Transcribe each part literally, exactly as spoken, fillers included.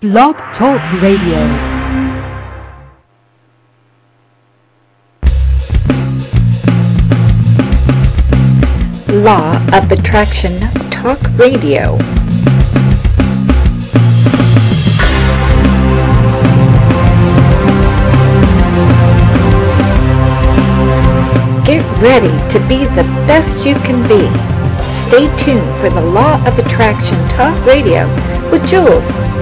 Blog Talk Radio. Law of Attraction Talk Radio. Get ready to be the best you can be. Stay tuned for the Law of Attraction Talk Radio with Jules.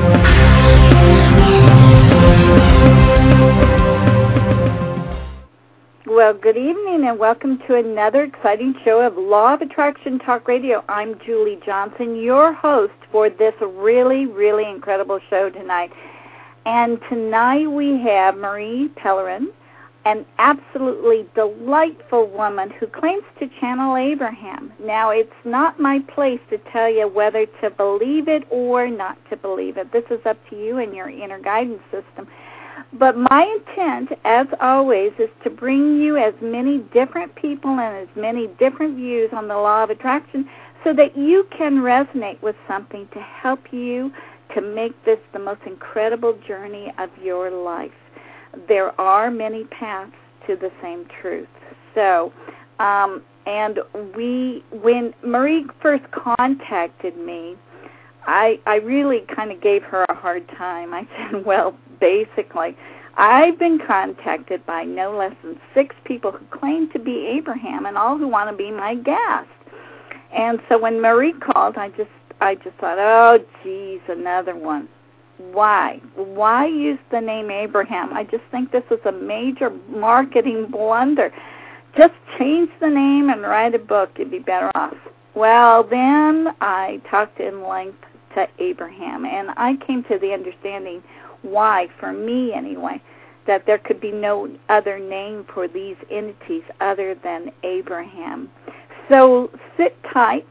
Well, good evening and welcome to another exciting show of Law of Attraction Talk Radio. I'm Julie Johnson, your host for this really, really incredible show tonight. And tonight we have Marie Pellerin, an absolutely delightful woman who claims to channel Abraham. Now, it's not my place to tell you whether to believe it or not to believe it. This is up to you and your inner guidance system. But my intent, as always, is to bring you as many different people and as many different views on the law of attraction so that you can resonate with something to help you to make this the most incredible journey of your life. There are many paths to the same truth. So, um, and we, when Marie first contacted me, I, I really kind of gave her a hard time. I said, well, basically, I've been contacted by no less than six people who claim to be Abraham and all who want to be my guest. And so when Marie called, I just, I just thought, oh, geez, another one. Why? Why use the name Abraham? I just think this is a major marketing blunder. Just change the name and write a book. You'd be better off. Well, then I talked in length to Abraham, and I came to the understanding why, for me anyway, that there could be no other name for these entities other than Abraham. So sit tight.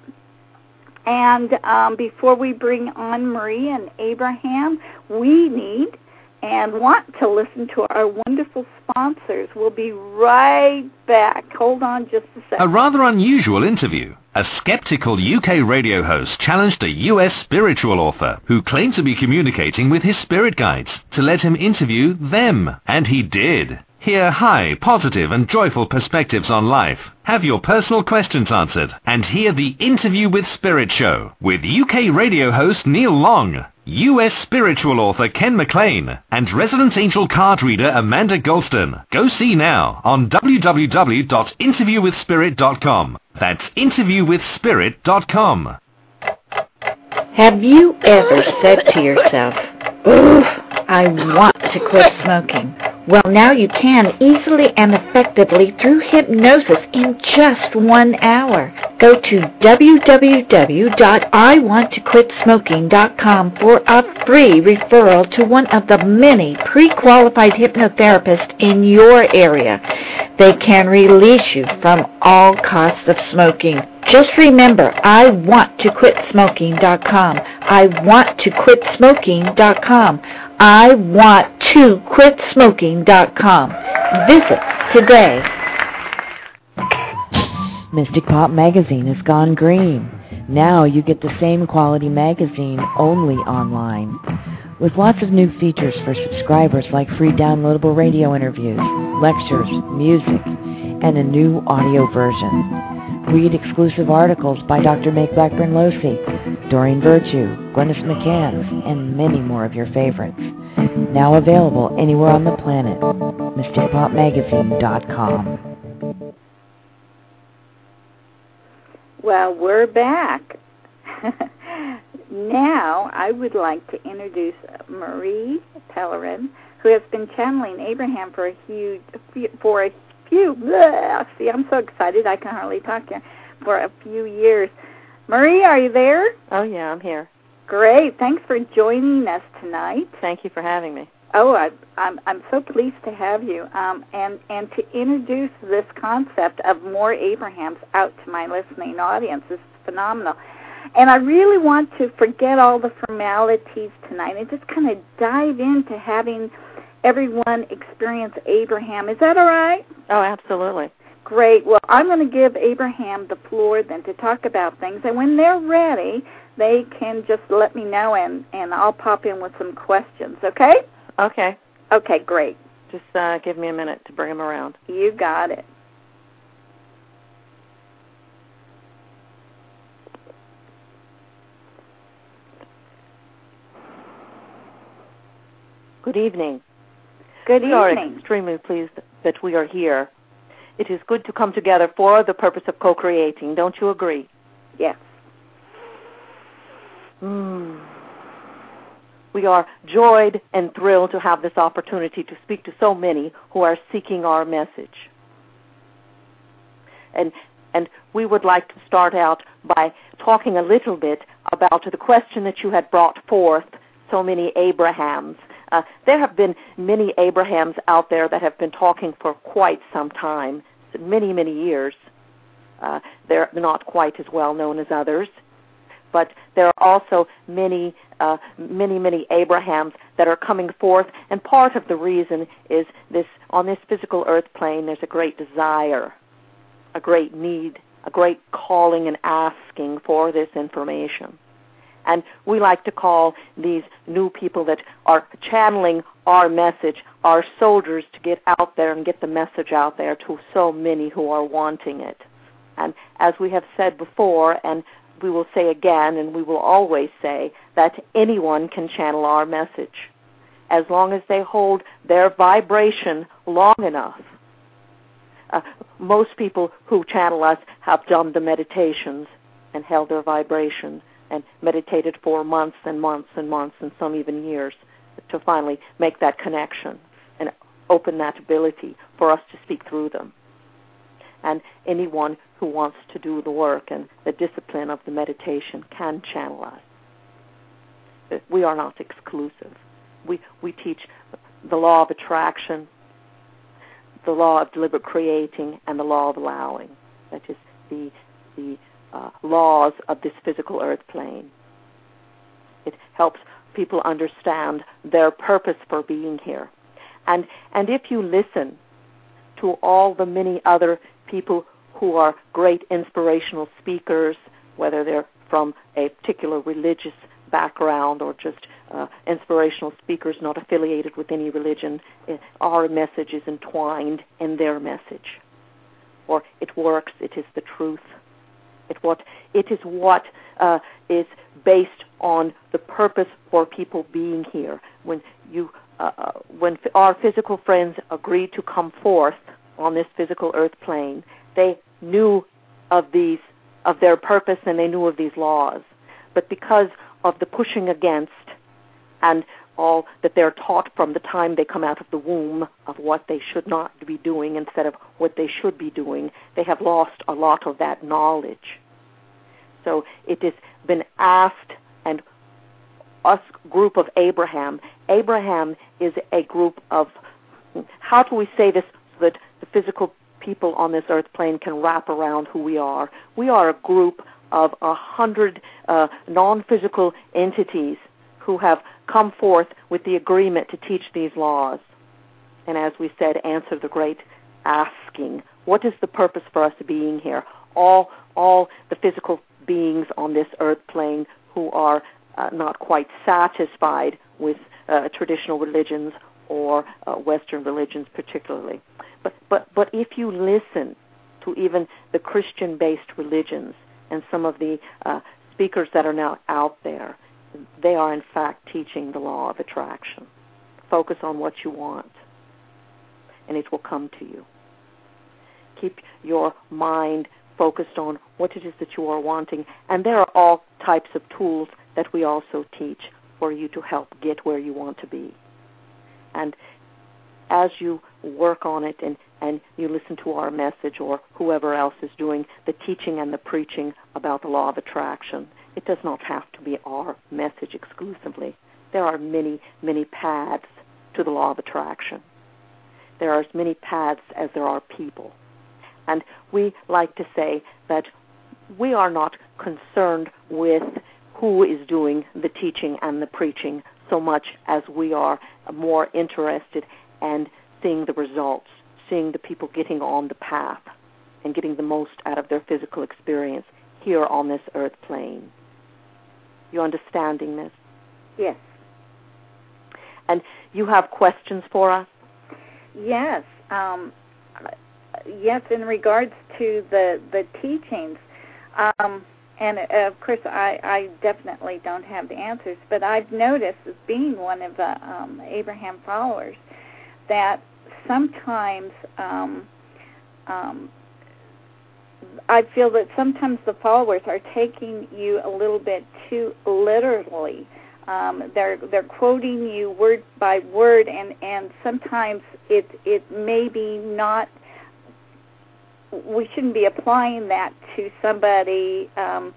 And um, before we bring on Marie and Abraham, we need and want to listen to our wonderful sponsors. We'll be right back. Hold on just a second. A rather unusual interview. A skeptical U K radio host challenged a U S spiritual author who claimed to be communicating with his spirit guides to let him interview them. And he did. Hear high, positive and joyful perspectives on life. Have your personal questions answered. And hear the Interview with Spirit show with U K radio host Neil Long, U S spiritual author Ken McLean, and resident angel card reader Amanda Golston. Go see now on w w w dot interview with spirit dot com. That's interview with spirit dot com. Have you ever said to yourself, oof, I want to quit smoking? Well, now you can easily and effectively through hypnosis in just one hour. Go to w w w dot i want to quit smoking dot com for a free referral to one of the many pre-qualified hypnotherapists in your area. They can release you from all costs of smoking. Just remember, i want to quit smoking dot com. i want to quit smoking dot com. I want to quit smoking dot com. Visit today. Mystic Pop Magazine has gone green. Now you get the same quality magazine only online. With lots of new features for subscribers like free downloadable radio interviews, lectures, music, and a new audio version. Read exclusive articles by Doctor Make Blackburn Losey, Doreen Virtue, Glynis McCann, and many more of your favorites. Now available anywhere on the planet. mystic pop magazine dot com. Well, we're back. Now I would like to introduce Marie Pellerin, who has been channeling Abraham for a huge, for a few, bleh, see, I'm so excited I can hardly talk here, for a few years. Marie, are you there? Oh, yeah, I'm here. Great. Thanks for joining us tonight. Thank you for having me. Oh, I, I'm I'm so pleased to have you, um, and, and to introduce this concept of more Abrahams out to my listening audience is phenomenal. And I really want to forget all the formalities tonight and just kind of dive into having everyone experience Abraham. Is that all right? Oh, absolutely. Great. Well, I'm going to give Abraham the floor then to talk about things, and when they're ready, they can just let me know, and, and I'll pop in with some questions, okay? Okay. Okay, great. Just uh, give me a minute to bring them around. You got it. Good evening. Good we are evening. extremely pleased that we are here. It is good to come together for the purpose of co-creating. Don't you agree? Yes. Mm. We are joyed and thrilled to have this opportunity to speak to so many who are seeking our message. And and we would like to start out by talking a little bit about the question that you had brought forth, so many Abrahams. Uh, there have been many Abrahams out there that have been talking for quite some time, many, many years. Uh, they're not quite as well known as others. But there are also many, uh, many, many Abrahams that are coming forth, and part of the reason is this: on this physical earth plane, there's a great desire, a great need, a great calling and asking for this information. And we like to call these new people that are channeling our message, our soldiers, to get out there and get the message out there to so many who are wanting it. And as we have said before, and we will say again, and we will always say, that anyone can channel our message as long as they hold their vibration long enough. Uh, most people who channel us have done the meditations and held their vibration and meditated for months and months and months and some even years to finally make that connection and open that ability for us to speak through them. And anyone who wants to do the work and the discipline of the meditation can channel us. We are not exclusive. We, we teach the law of attraction, the law of deliberate creating, and the law of allowing. That is the, the uh, laws of this physical earth plane. It helps people understand their purpose for being here. And, and if you listen to all the many other people who are great inspirational speakers, whether they're from a particular religious background or just uh, inspirational speakers not affiliated with any religion, our message is entwined in their message. Or it works, it is the truth. It, what, it is what uh, is based on the purpose for people being here. When, you, uh, when our physical friends agreed to come forth on this physical earth plane, they knew of these, of their purpose, and they knew of these laws. But because of the pushing against and all that they're taught from the time they come out of the womb of what they should not be doing instead of what they should be doing, they have lost a lot of that knowledge. So it has been asked, and us group of Abraham, Abraham is a group of, how do we say this so that the physical people on this earth plane can wrap around who we are? We are a group of a hundred uh, non-physical entities who have come forth with the agreement to teach these laws. And as we said, answer the great asking. What is the purpose for us being here? All, all the physical beings on this earth plane who are uh, not quite satisfied with uh, traditional religions or uh, Western religions particularly. But, but, but if you listen to even the Christian-based religions and some of the uh, speakers that are now out there, they are in fact teaching the law of attraction. Focus on what you want, and it will come to you. Keep your mind focused on what it is that you are wanting, and there are all types of tools that we also teach for you to help get where you want to be. And as you work on it and, and you listen to our message or whoever else is doing the teaching and the preaching about the law of attraction, it does not have to be our message exclusively. There are many, many paths to the law of attraction. There are as many paths as there are people. And we like to say that we are not concerned with who is doing the teaching and the preaching so much as we are more interested in seeing the results, seeing the people getting on the path and getting the most out of their physical experience here on this earth plane. You understanding this? Yes. And you have questions for us? Yes. Um, yes, in regards to the, the teachings. Um, and, uh, of course, I, I definitely don't have the answers, but I've noticed, as being one of the um, Abraham followers, that sometimes um, um, I feel that sometimes the followers are taking you a little bit too literally. Um, they're they're quoting you word by word, and, and sometimes it it may be not. We shouldn't be applying that to somebody. Um,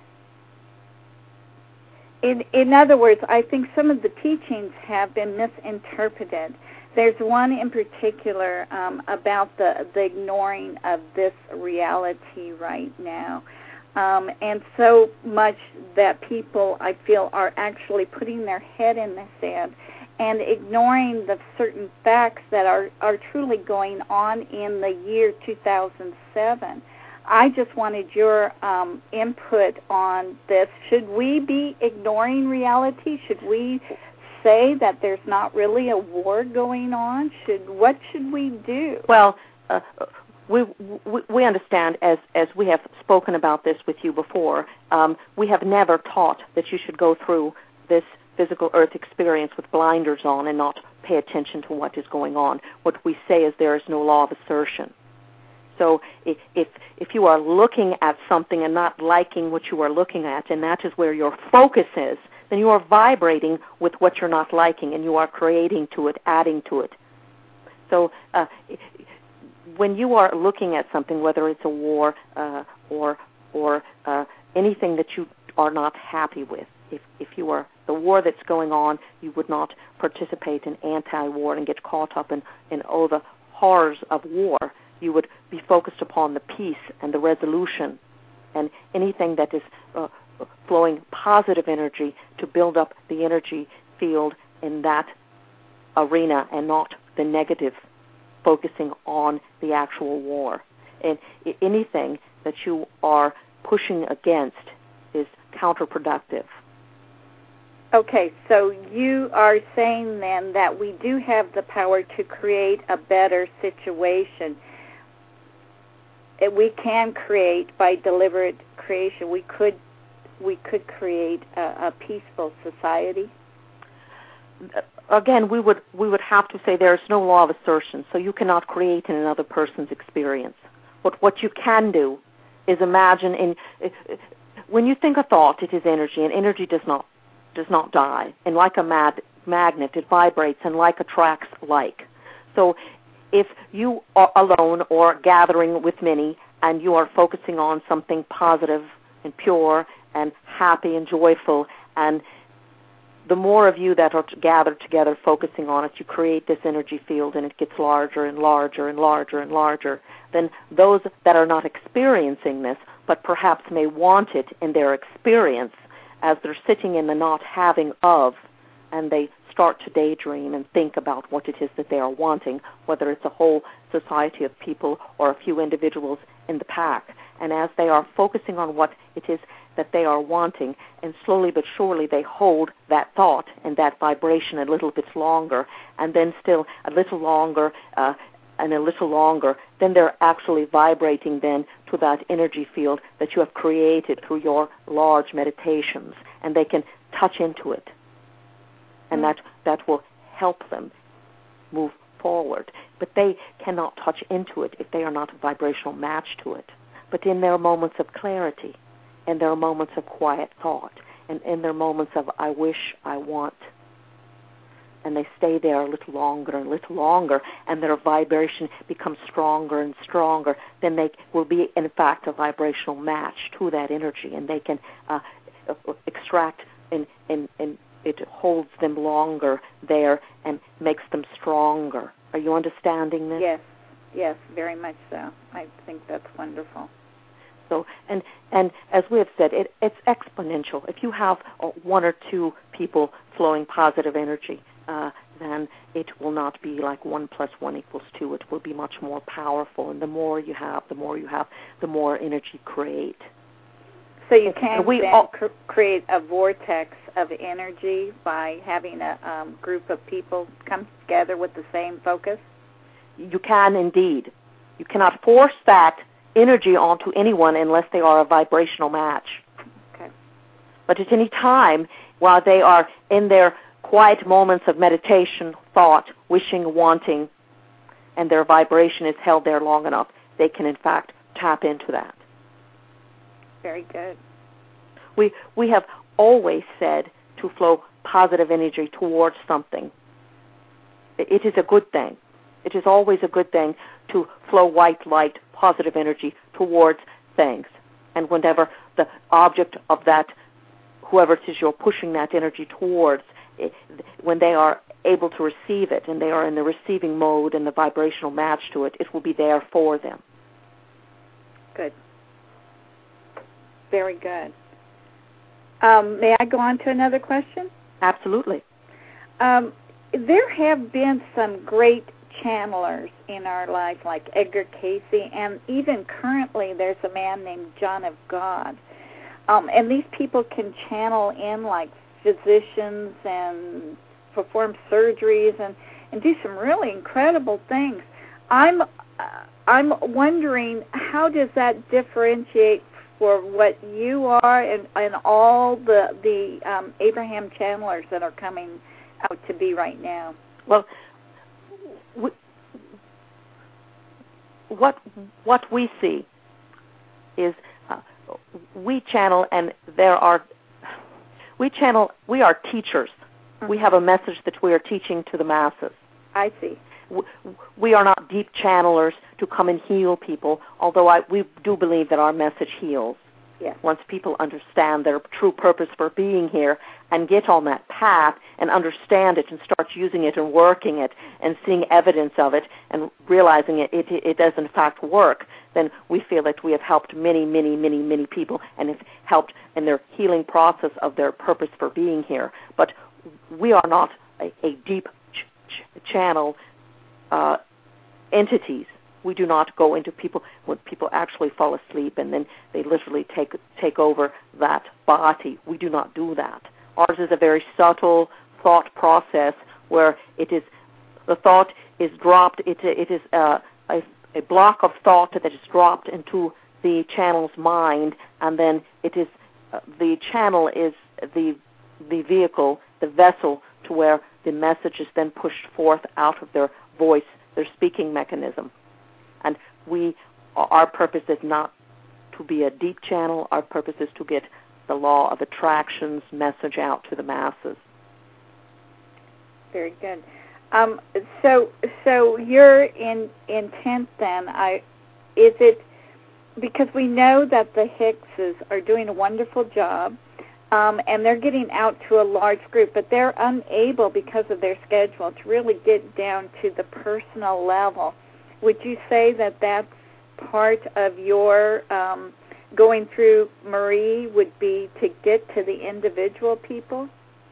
in in other words, I think some of the teachings have been misinterpreted. There's one in particular um, about the the ignoring of this reality right now. Um, and so much that people, I feel, are actually putting their head in the sand and ignoring the certain facts that are, are truly going on in the year two thousand seven. I just wanted your um, input on this. Should we be ignoring reality? Should we say that there's not really a war going on? Should what should we do? Well, uh, We, we we understand, as as we have spoken about this with you before, um, we have never taught that you should go through this physical earth experience with blinders on and not pay attention to what is going on. What we say is there is no law of assertion. So if if, if you are looking at something and not liking what you are looking at, and that is where your focus is, then you are vibrating with what you're not liking, and you are creating to it, adding to it. So uh, when you are looking at something, whether it's a war uh, or or uh, anything that you are not happy with, if if you are the war that's going on, you would not participate in anti-war and get caught up in, in oh, the horrors of war. You would be focused upon the peace and the resolution and anything that is uh, flowing positive energy to build up the energy field in that arena and not the negative, focusing on the actual war. And anything that you are pushing against is counterproductive. Okay, so you are saying then that we do have the power to create a better situation. We can create by deliberate creation. We could we could create a, a peaceful society. Again, we would we would have to say there is no law of assertion, so you cannot create in another person's experience. But what you can do is imagine, in when you think a thought, it is energy, and energy does not does not die. And like a mad, magnet, it vibrates, and like attracts like. So if you are alone or gathering with many, and you are focusing on something positive and pure and happy and joyful, and the more of you that are gathered together focusing on it, you create this energy field, and it gets larger and larger and larger and larger. Then those that are not experiencing this, but perhaps may want it in their experience, as they're sitting in the not having of, and they start to daydream and think about what it is that they are wanting, whether it's a whole society of people or a few individuals in the pack. And as they are focusing on what it is that they are wanting, and slowly but surely they hold that thought and that vibration a little bit longer, and then still a little longer uh, and a little longer, then they're actually vibrating then to that energy field that you have created through your large meditations, and they can touch into it. And that, that will help them move forward. But they cannot touch into it if they are not a vibrational match to it. But in their moments of clarity, in their moments of quiet thought, and in their moments of I wish, I want, and they stay there a little longer and a little longer, and their vibration becomes stronger and stronger, then they will be, in fact, a vibrational match to that energy, and they can uh, extract and, and, and it holds them longer there and makes them stronger. Are you understanding this? Yes, yes, very much so. I think that's wonderful. So, and and as we have said, it, it's exponential. If you have uh, one or two people flowing positive energy, uh, then it will not be like one plus one equals two. It will be much more powerful. And the more you have, the more you have, the more energy create. So you can we then all, cr- create a vortex of energy by having a um, group of people come together with the same focus? You can indeed. You cannot force that energy onto anyone unless they are a vibrational match. Okay. But at any time, while they are in their quiet moments of meditation, thought, wishing, wanting, and their vibration is held there long enough, they can in fact tap into that. Very good. We we have always said to flow positive energy towards something. It is a good thing. It is always a good thing to flow white light, positive energy towards things. And whenever the object of that, whoever it is you're pushing that energy towards, it, when they are able to receive it and they are in the receiving mode and the vibrational match to it, it will be there for them. Good. Very good. Um, may I go on to another question? Absolutely. Um, there have been some great channelers in our life, like Edgar Casey, and even currently there's a man named John of God. Um, and these people can channel in like physicians and perform surgeries and, and do some really incredible things. I'm uh, I'm wondering, how does that differentiate for what you are and, and all the the um, Abraham channelers that are coming out to be right now? Well, we, what what we see is uh, we channel, and there are we channel. We are teachers. Mm-hmm. We have a message that we are teaching to the masses. I see. We are not deep channelers to come and heal people, although I, we do believe that our message heals. Yes. Once people understand their true purpose for being here and get on that path and understand it and start using it and working it and seeing evidence of it and realizing it, it, it does in fact work, then we feel that we have helped many, many, many, many people and have helped in their healing process of their purpose for being here. But we are not a, a deep ch- ch- channel Uh, entities. We do not go into people when people actually fall asleep and then they literally take take over that body. We do not do that. Ours is a very subtle thought process where it is the thought is dropped. It it is uh, a a block of thought that is dropped into the channel's mind, and then it is uh, the channel is the the vehicle, the vessel, to where the message is then pushed forth out of their voice, their speaking mechanism. And we, our purpose is not to be a deep channel. Our purpose is to get the law of attraction's message out to the masses. Very good. Um, so, so your in, intent then, I, is it because we know that the Hickses are doing a wonderful job, Um, and they're getting out to a large group, but they're unable, because of their schedule, to really get down to the personal level. Would you say that that's part of your um, going through Marie would be to get to the individual people?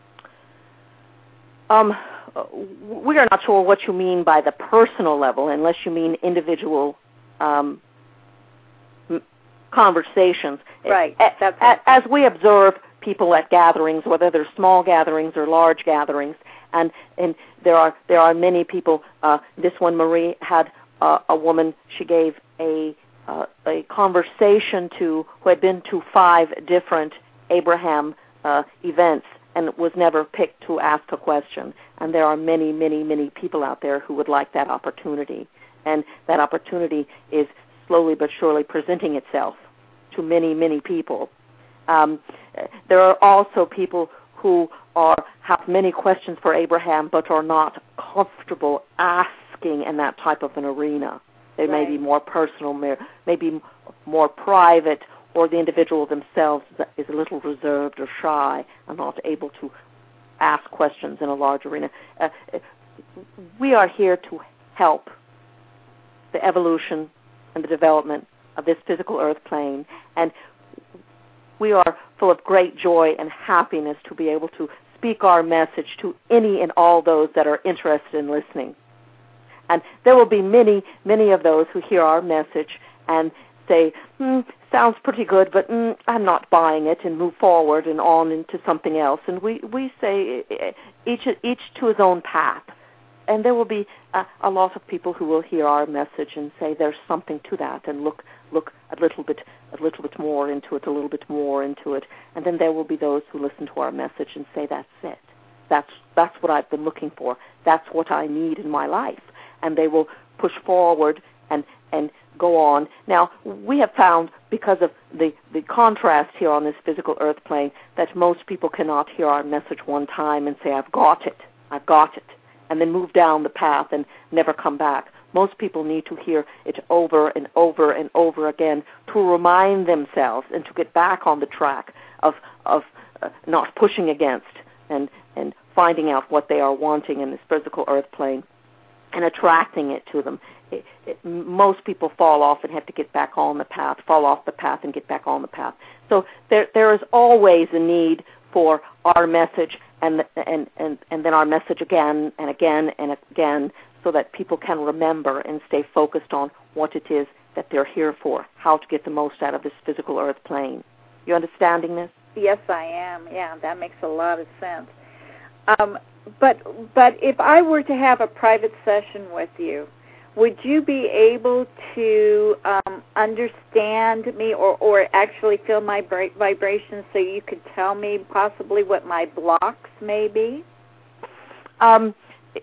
Um, we are not sure what you mean by the personal level, unless you mean individual um, conversations. Right. That's a- as we observe people at gatherings, whether they're small gatherings or large gatherings, and, and there are there are many people. Uh, this one, Marie, had uh, a woman she gave a uh, a conversation to who had been to five different Abraham uh, events and was never picked to ask a question. And there are many, many, many people out there who would like that opportunity, and that opportunity is slowly but surely presenting itself to many, many people. Um, there are also people who are have many questions for Abraham but are not comfortable asking in that type of an arena. They right. may be more personal, maybe more private, or the individual themselves is a little reserved or shy and not able to ask questions in a large arena. Uh, we are here to help the evolution and the development of this physical earth plane, and we are full of great joy and happiness to be able to speak our message to any and all those that are interested in listening. And there will be many, many of those who hear our message and say, hmm, sounds pretty good, but mm, I'm not buying it, and move forward and on into something else. And we, we say each each to his own path. And there will be a, a lot of people who will hear our message and say there's something to that, and look look a little bit a little bit more into it, a little bit more into it. And then there will be those who listen to our message and say that's it. That's that's what I've been looking for. That's what I need in my life. And they will push forward and and go on. Now, we have found, because of the, the contrast here on this physical earth plane, that most people cannot hear our message one time and say, I've got it, I've got it, and then move down the path and never come back. Most people need to hear it over and over and over again to remind themselves and to get back on the track of of uh, not pushing against and, and finding out what they are wanting in this physical earth plane and attracting it to them. It, it, most people fall off and have to get back on the path, fall off the path and get back on the path. So there there is always a need for our message and and, and, and then our message again and again and again, so that people can remember and stay focused on what it is that they're here for, how to get the most out of this physical earth plane. You understanding this? Yes, I am. Yeah, that makes a lot of sense. Um, but but if I were to have a private session with you, would you be able to um, understand me or, or actually feel my bra- vibrations so you could tell me possibly what my blocks may be? Um,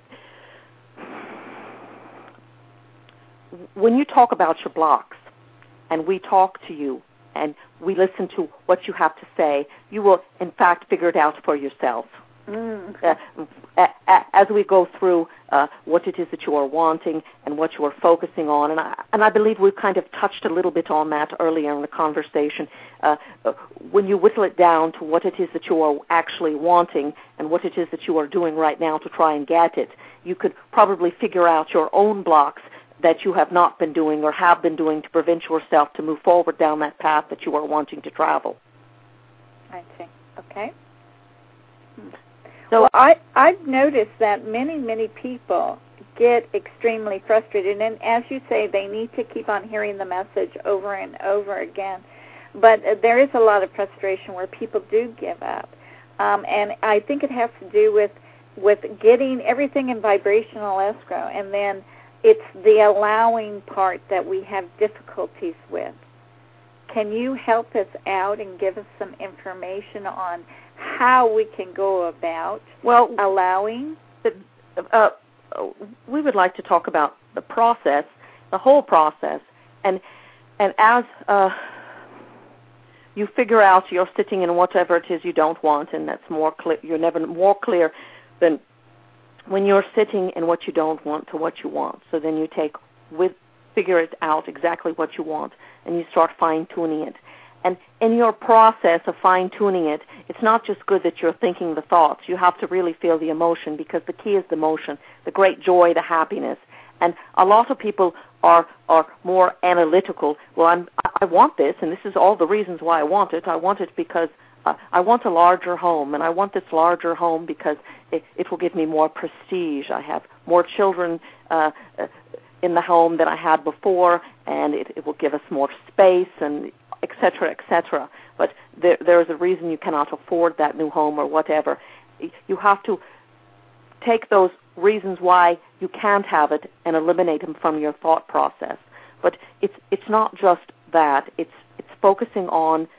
when you talk about your blocks and we talk to you and we listen to what you have to say, you will, in fact, figure it out for yourself. Mm. Uh, as we go through uh, what it is that you are wanting and what you are focusing on, and I, and I believe we've kind of touched a little bit on that earlier in the conversation, uh, when you whittle it down to what it is that you are actually wanting and what it is that you are doing right now to try and get it, you could probably figure out your own blocks that you have not been doing or have been doing to prevent yourself to move forward down that path that you are wanting to travel. I see. Okay. Hmm. So well, I, I've noticed that many, many people get extremely frustrated, and as you say, they need to keep on hearing the message over and over again. But uh, there is a lot of frustration where people do give up, um, and I think it has to do with with getting everything in vibrational escrow, and then it's the allowing part that we have difficulties with. Can you help us out and give us some information on how we can go about well, allowing? The, uh, we would like to talk about the process, the whole process, and and as uh, you figure out you're sitting in whatever it is you don't want, and that's more clear. You're never more clear than when you're sitting in what you don't want to what you want. So then you take with figure it out exactly what you want, and you start fine tuning it. And in your process of fine-tuning it, it's not just good that you're thinking the thoughts. You have to really feel the emotion, because the key is the emotion, the great joy, the happiness. And a lot of people are are more analytical. Well, I'm, I want this, and this is all the reasons why I want it. I want it because uh, I want a larger home, and I want this larger home because it, it will give me more prestige. I have more children uh, in the home than I had before, and it, it will give us more space, and et cetera, et cetera. But there, there is a reason you cannot afford that new home or whatever. You have to take those reasons why you can't have it and eliminate them from your thought process. But it's it's not just that. It's it's focusing on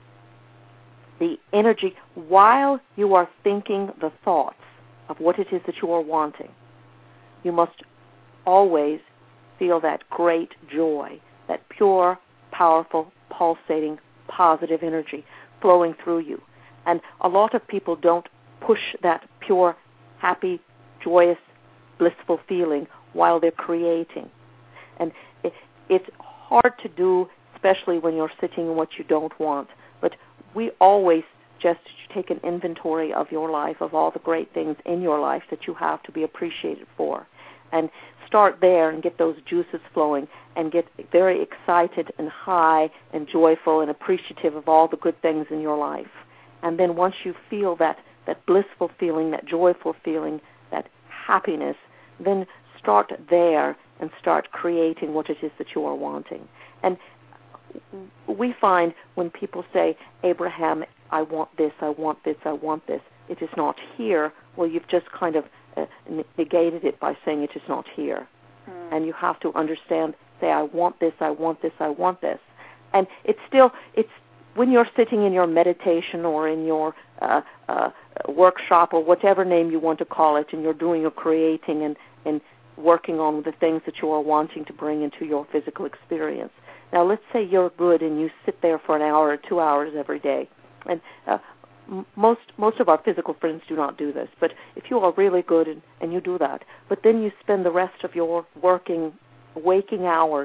the energy while you are thinking the thoughts of what it is that you are wanting. You must always feel that great joy, that pure, powerful, pulsating, positive energy flowing through you. And a lot of people don't push that pure, happy, joyous, blissful feeling while they're creating. And it, it's hard to do, especially when you're sitting in what you don't want. But we always suggest that you take an inventory of your life, of all the great things in your life that you have to be appreciated for. And start there and get those juices flowing and get very excited and high and joyful and appreciative of all the good things in your life. And then once you feel that, that blissful feeling, that joyful feeling, that happiness, then start there and start creating what it is that you are wanting. And we find when people say, Abraham, I want this, I want this, I want this, it is not here, well, you've just kind of uh, negated it by saying it is not here. Mm. And you have to understand, say, I want this, I want this, I want this. And it's still, it's when you're sitting in your meditation or in your uh, uh, workshop or whatever name you want to call it, and you're doing your creating and, and working on the things that you are wanting to bring into your physical experience. Now, let's say you're good and you sit there for an hour or two hours every day. And uh, m- most most of our physical friends do not do this. But if you are really good and, and you do that, but then you spend the rest of your working, waking hours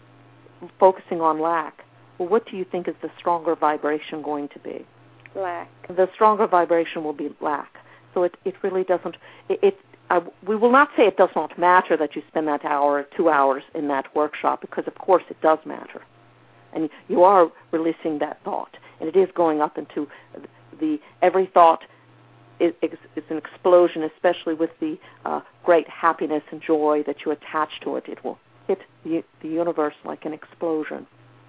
focusing on lack, well, what do you think is the stronger vibration going to be? Lack. The stronger vibration will be lack. So it, it really doesn't, it, it I, we will not say it does not matter that you spend that hour or two hours in that workshop, because of course it does matter. And you are releasing that thought, and it is going up into the, every thought is, is an explosion, especially with the uh, great happiness and joy that you attach to it. It will hit the, the universe like an explosion.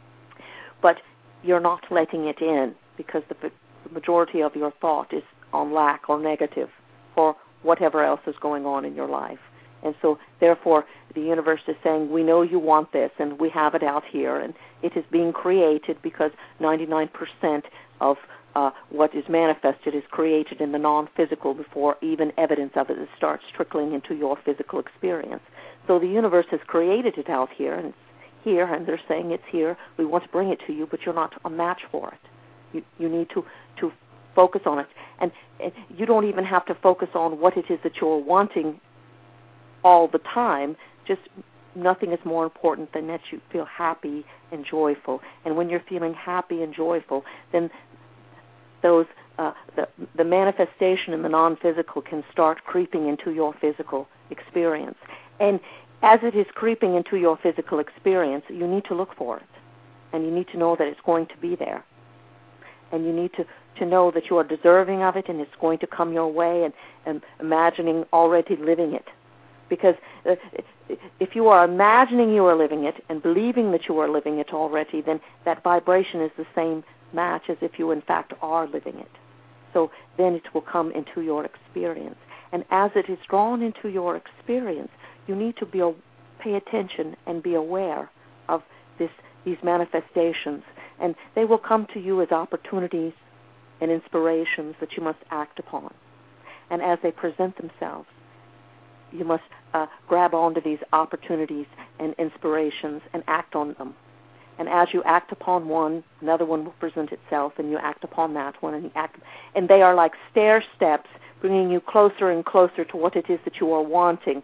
But you're not letting it in, because the, the majority of your thought is on lack or negative for whatever else is going on in your life. And so, therefore, the universe is saying, we know you want this, and we have it out here, and it is being created, because ninety-nine percent of uh, what is manifested is created in the non-physical before even evidence of it starts trickling into your physical experience. So the universe has created it out here, and it's here, and they're saying it's here. We want to bring it to you, but you're not a match for it. You, you need to, to focus on it. And, and you don't even have to focus on what it is that you're wanting all the time. Just nothing is more important than that you feel happy and joyful. And when you're feeling happy and joyful, then those uh, the, the manifestation in the non-physical can start creeping into your physical experience. And as it is creeping into your physical experience, you need to look for it. And you need to know that it's going to be there. And you need to, to know that you are deserving of it, and it's going to come your way, and, and imagining already living it. Because uh, if you are imagining you are living it and believing that you are living it already, then that vibration is the same match as if you in fact are living it. So then it will come into your experience. And as it is drawn into your experience, you need to be pay attention and be aware of this these manifestations. And they will come to you as opportunities and inspirations that you must act upon. And as they present themselves, you must uh, grab onto these opportunities and inspirations and act on them. And as you act upon one, another one will present itself, and you act upon that one, and you act, and they are like stair steps, bringing you closer and closer to what it is that you are wanting,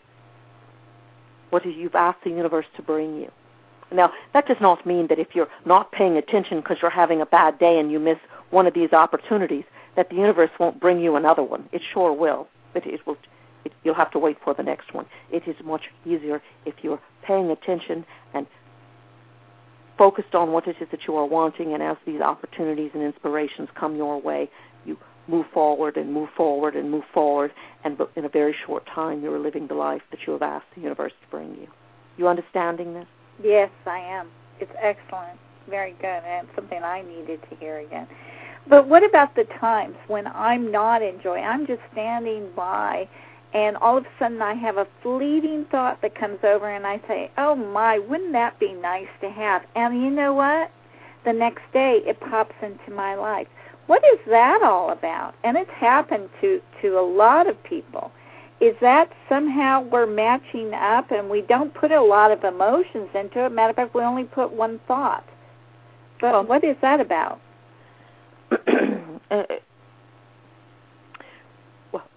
what you've asked the universe to bring you. Now, that does not mean that if you're not paying attention because you're having a bad day and you miss one of these opportunities, that the universe won't bring you another one. It sure will, but it will. It, you'll have to wait for the next one. It is much easier if you're paying attention and focused on what it is that you are wanting, and as these opportunities and inspirations come your way, you move forward and move forward and move forward, and in a very short time you're living the life that you have asked the universe to bring you. You understanding this? Yes, I am. It's excellent. Very good. And something I needed to hear again. But what about the times when I'm not enjoying? I'm just standing by, and all of a sudden I have a fleeting thought that comes over, and I say, oh, my, wouldn't that be nice to have? And you know what? The next day it pops into my life. What is that all about? And it's happened to, to a lot of people. Is that somehow we're matching up and we don't put a lot of emotions into it? Matter of fact, we only put one thought. But well, what is that about? uh, well,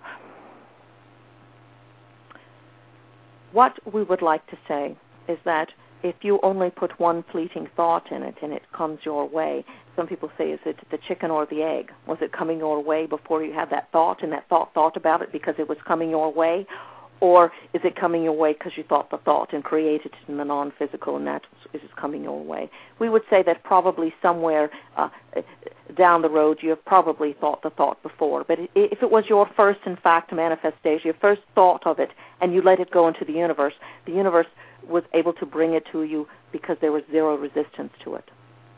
what we would like to say is that if you only put one fleeting thought in it and it comes your way, some people say, is it the chicken or the egg? Was it coming your way before you had that thought, and that thought thought about it because it was coming your way? Or is it coming your way because you thought the thought and created it in the non-physical, and that is coming your way? We would say that probably somewhere uh, down the road you have probably thought the thought before. But if it was your first, in fact, manifestation, your first thought of it, and you let it go into the universe, the universe was able to bring it to you because there was zero resistance to it.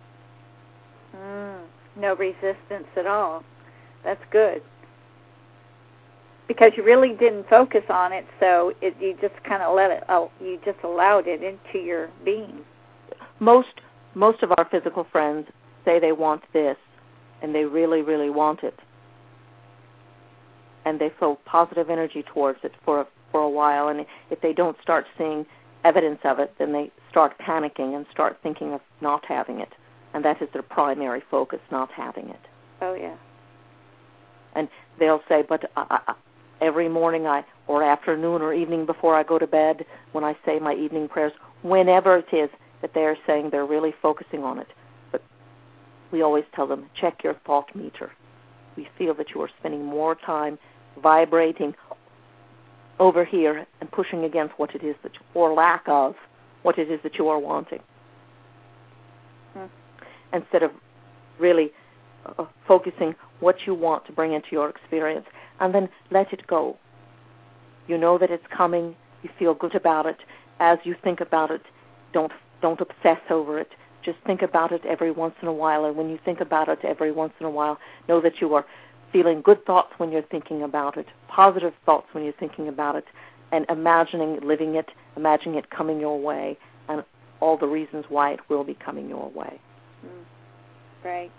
No resistance at all. That's good. Because you really didn't focus on it, so it, you just kind of let it, oh, you just allowed it into your being. Most most of our physical friends say they want this, and they really, really want it. And they feel positive energy towards it for, for a while, and if they don't start seeing evidence of it, then they start panicking and start thinking of not having it. And that is their primary focus, not having it. Oh, yeah. And they'll say, but I, I, every morning I, or afternoon or evening before I go to bed, when I say my evening prayers, whenever it is that they're saying they're really focusing on it. But we always tell them, check your thought meter. We feel that you are spending more time vibrating over here and pushing against what it is that, or lack of, what it is that you are wanting. Hmm. Instead of really uh, focusing what you want to bring into your experience, and then let it go. You know that it's coming. You feel good about it. As you think about it, don't don't obsess over it. Just think about it every once in a while, and when you think about it every once in a while, know that you are feeling good thoughts when you're thinking about it, positive thoughts when you're thinking about it, and imagining living it, imagining it coming your way, and all the reasons why it will be coming your way. Mm. Right.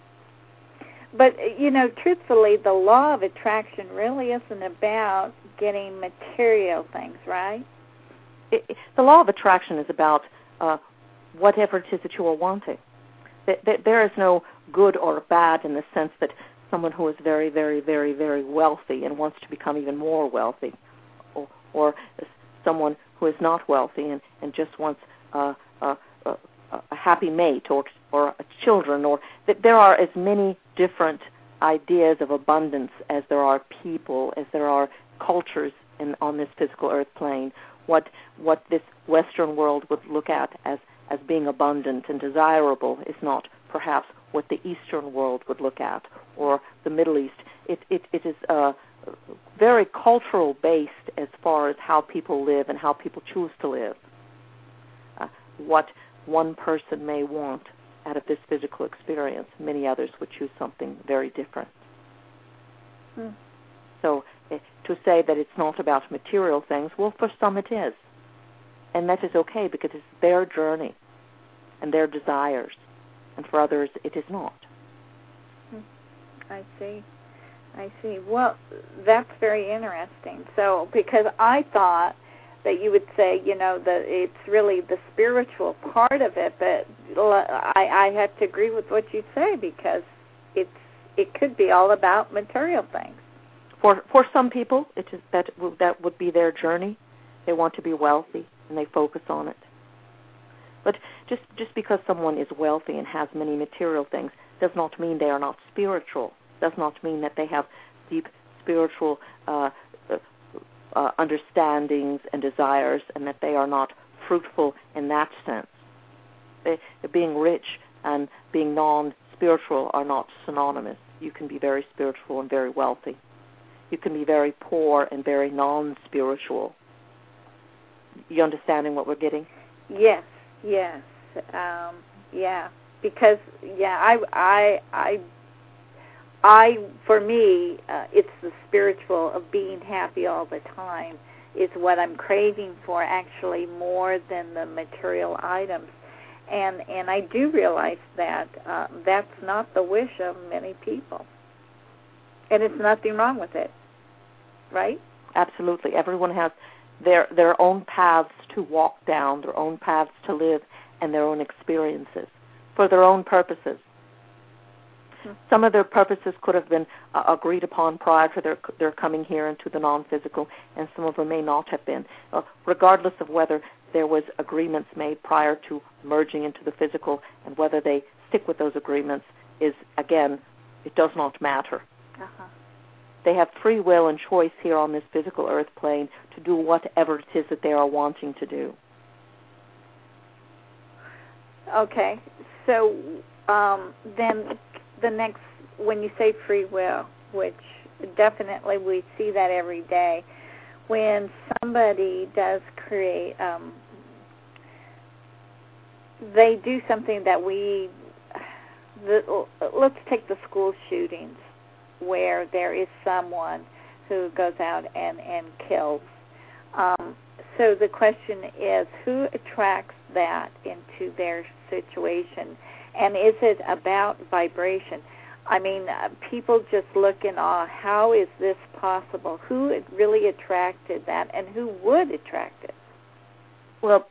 But, you know, truthfully, the law of attraction really isn't about getting material things, right? It, it, the law of attraction is about uh, whatever it is that you are wanting. There, there is no good or bad in the sense that someone who is very, very, very, very wealthy and wants to become even more wealthy, or, or someone who is not wealthy and, and just wants uh, uh, uh, a happy mate or or children, or that there are as many different ideas of abundance as there are people, as there are cultures in, on this physical earth plane. What what this Western world would look at as, as being abundant and desirable is not perhaps what the Eastern world would look at, or the Middle East. It it, it is uh, very cultural based as far as how people live and how people choose to live. Uh, what one person may want out of this physical experience, many others would choose something very different. Hmm. So uh, to say that it's not about material things, well, for some it is. And that is okay because it's their journey and their desires. And for others, it is not. Hmm. I see. I see. Well, that's very interesting. So, because I thought that you would say, you know, that it's really the spiritual part of it, but I, I have to agree with what you say because it's it could be all about material things. For for some people, it is that that would be their journey. They want to be wealthy and they focus on it. But just just because someone is wealthy and has many material things does not mean they are not spiritual. Does not mean that they have deep spiritual uh, uh, understandings and desires, and that they are not fruitful in that sense. They, being rich and being non-spiritual are not synonymous. You can be very spiritual and very wealthy. You can be very poor and very non-spiritual. You understanding what we're getting? Yes, yes, um, yeah. Because yeah, I, I, I. I, for me, uh, it's the spiritual of being happy all the time is what I'm craving for, actually, more than the material items. And and I do realize that uh, that's not the wish of many people. And it's nothing wrong with it, right? Absolutely. Everyone has their their own paths to walk down, their own paths to live, and their own experiences for their own purposes. Some of their purposes could have been uh, agreed upon prior to their their coming here into the non-physical, and some of them may not have been. Uh, regardless of whether there was agreements made prior to merging into the physical and whether they stick with those agreements is, again, it does not matter. Uh-huh. They have free will and choice here on this physical earth plane to do whatever it is that they are wanting to do. Okay, so um, then the next, when you say free will, which definitely we see that every day, when somebody does create, um, they do something that we the, let's take the school shootings where there is someone who goes out and, and kills. Um, so the question is, who attracts that into their situation? And is it about vibration? I mean, uh, people just look in awe. How is this possible? Who really attracted that, and who would attract it? Well,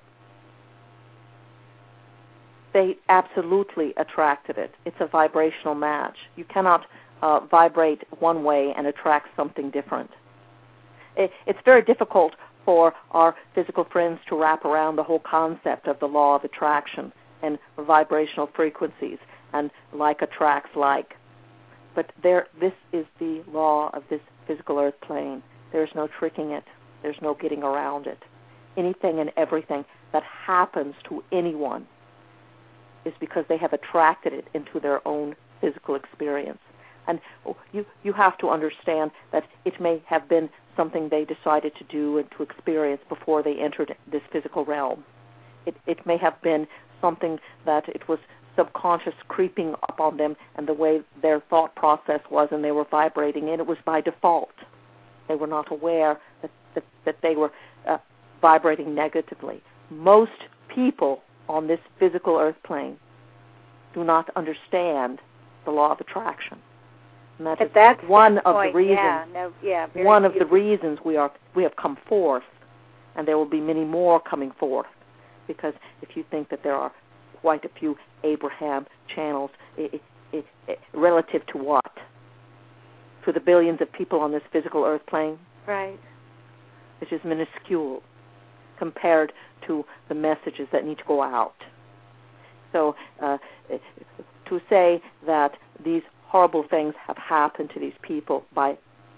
they absolutely attracted it. It's a vibrational match. You cannot uh, vibrate one way and attract something different. It, it's very difficult for our physical friends to wrap around the whole concept of the law of attraction and vibrational frequencies and like attracts like. But there, this is the law of this physical earth plane. There's no tricking it. There's no getting around it. Anything and everything that happens to anyone is because they have attracted it into their own physical experience. And you, you have to understand that it may have been something they decided to do and to experience before they entered this physical realm. It, it may have been something that it was subconscious creeping up on them and the way their thought process was, and they were vibrating, and it was by default. They were not aware that, that, that they were uh, vibrating negatively. Most people on this physical earth plane do not understand the law of attraction. And that but is that's one the of point. the reasons yeah, no, yeah, one of cute. the reasons we are we have come forth, and there will be many more coming forth. Because if you think that there are quite a few Abraham channels, it, it, it, relative to what? To the billions of people on this physical earth plane? Right. Which is minuscule compared to the messages that need to go out. So uh, to say that these horrible things have happened to these people by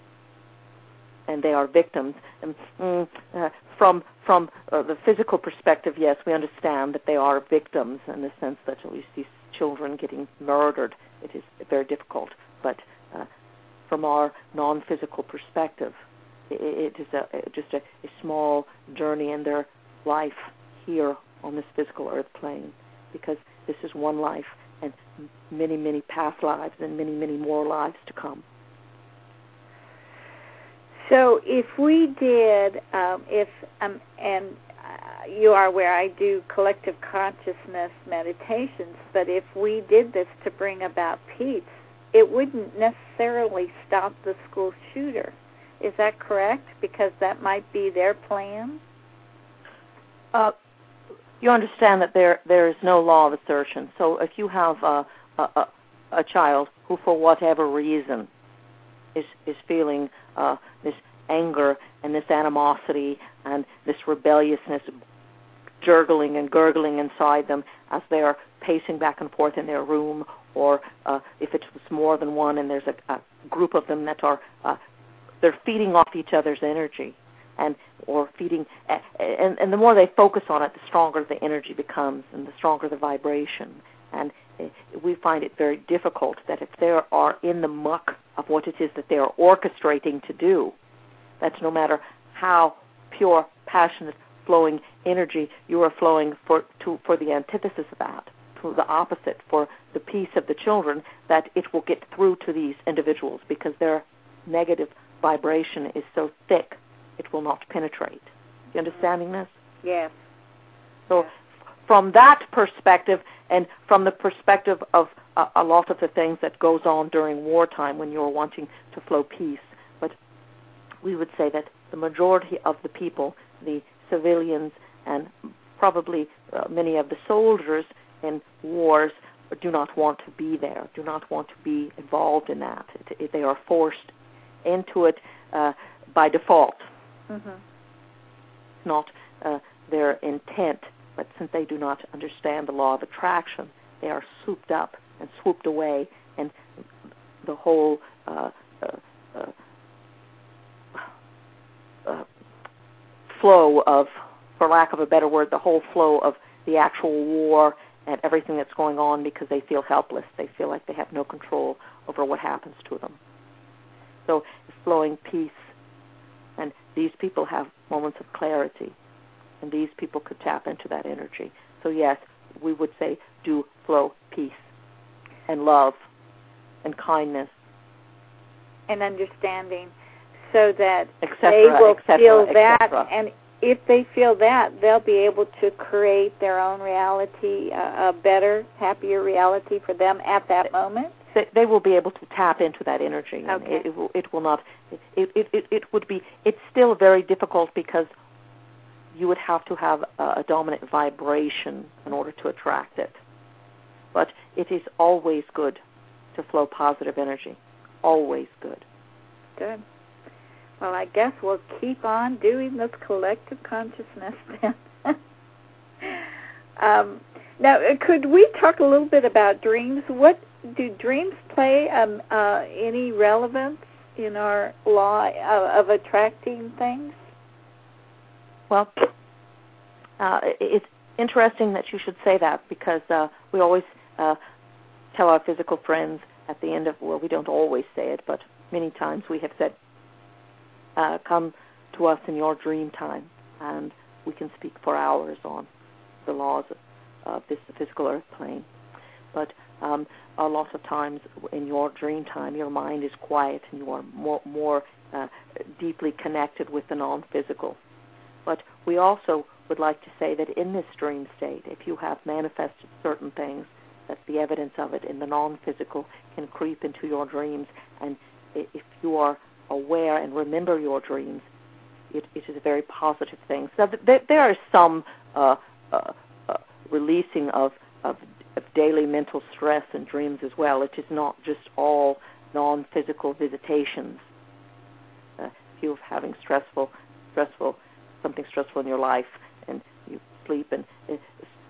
and they are victims. And, mm, uh, from from uh, the physical perspective, yes, we understand that they are victims in the sense that we see children getting murdered. It is very difficult. But uh, from our non-physical perspective, it, it is a, just a, a small journey in their life here on this physical earth plane, because this is one life and many, many past lives and many, many more lives to come. So if we did, um, if um, and uh, you are aware I do collective consciousness meditations, but if we did this to bring about peace, it wouldn't necessarily stop the school shooter. Is that correct? Because that might be their plan? Uh, you understand that there there is no law of assertion. So if you have a, a, a child who, for whatever reason, is is feeling uh, this anger and this animosity and this rebelliousness gurgling and gurgling inside them as they are pacing back and forth in their room, or uh, if it's more than one and there's a, a group of them that are uh, they're feeding off each other's energy, and or feeding, and, and the more they focus on it, the stronger the energy becomes and the stronger the vibration. And we find it very difficult that if they are in the muck of what it is that they are orchestrating to do, that no matter how pure, passionate, flowing energy you are flowing for to, for the antithesis of that, to the opposite, for the peace of the children, that it will get through to these individuals because their negative vibration is so thick it will not penetrate. You understanding this? Yes. So from that perspective, and from the perspective of a, a lot of the things that goes on during wartime when you're wanting to flow peace, but we would say that the majority of the people, the civilians, and probably uh, many of the soldiers in wars do not want to be there, do not want to be involved in that. It, it, they are forced into it uh, by default. Mm-hmm. Not uh, their intent, but since they do not understand the law of attraction, they are swooped up and swooped away, and the whole uh, uh, uh, uh, flow of, for lack of a better word, the whole flow of the actual war and everything that's going on, because they feel helpless. They feel like they have no control over what happens to them. So flowing peace, and these people have moments of clarity, and these people could tap into that energy. So yes, we would say do flow peace. and love and kindness. And understanding, so that et cetera, they will et cetera, feel et that, cetera. and if they feel that, they'll be able to create their own reality, a, a better, happier reality for them at that moment. They, they will be able to tap into that energy. And Okay. it, it, will, it will not. It, it, it, it would be. It's still very difficult because you would have to have a, a dominant vibration in order to attract it. But it is always good to flow positive energy. Always good. Good. Well, I guess we'll keep on doing this collective consciousness then. um, now, could we talk a little bit about dreams? What do dreams play um, uh, any relevance in our law of, of attracting things? Well, uh, it's interesting that you should say that because uh, we always uh, tell our physical friends at the end of, well, we don't always say it, but many times we have said, uh, come to us in your dream time, and we can speak for hours on the laws of, of this physical earth plane. But um, a lot of times in your dream time, your mind is quiet and you are more, more uh, deeply connected with the non-physical. But we also would like to say that in this dream state, if you have manifested certain things, that the evidence of it in the non-physical can creep into your dreams. And if you are aware and remember your dreams, it, it is a very positive thing. So there, there is some uh, uh, uh, releasing of, of, of daily mental stress in dreams as well. It is not just all non-physical visitations. Uh, if you're having stressful, stressful, something stressful in your life, and you sleep, and it,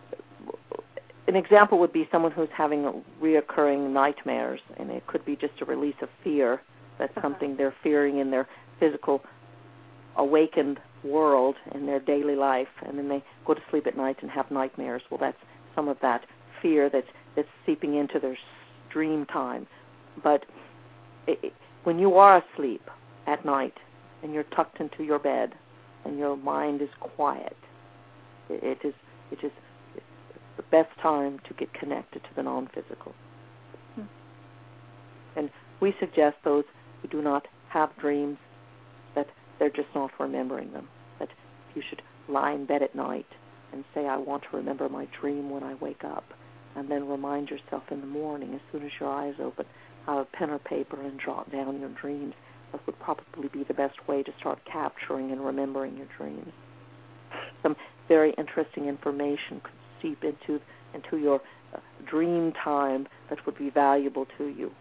an example would be someone who's having reoccurring nightmares, and it could be just a release of fear. That's uh-huh. something they're fearing in their physical awakened world in their daily life, and then they go to sleep at night and have nightmares. Well, that's some of that fear that's, that's seeping into their dream time. But it, it, when you are asleep at night and you're tucked into your bed and your mind is quiet, it, it is it is the best time to get connected to the non-physical. Hmm. And we suggest those who do not have dreams that they're just not remembering them, that you should lie in bed at night and say, I want to remember my dream when I wake up, and then remind yourself in the morning, as soon as your eyes open, have a pen or paper and jot down your dreams. That would probably be the best way to start capturing and remembering your dreams. Some very interesting information could seep into into your uh, dream time that would be valuable to you.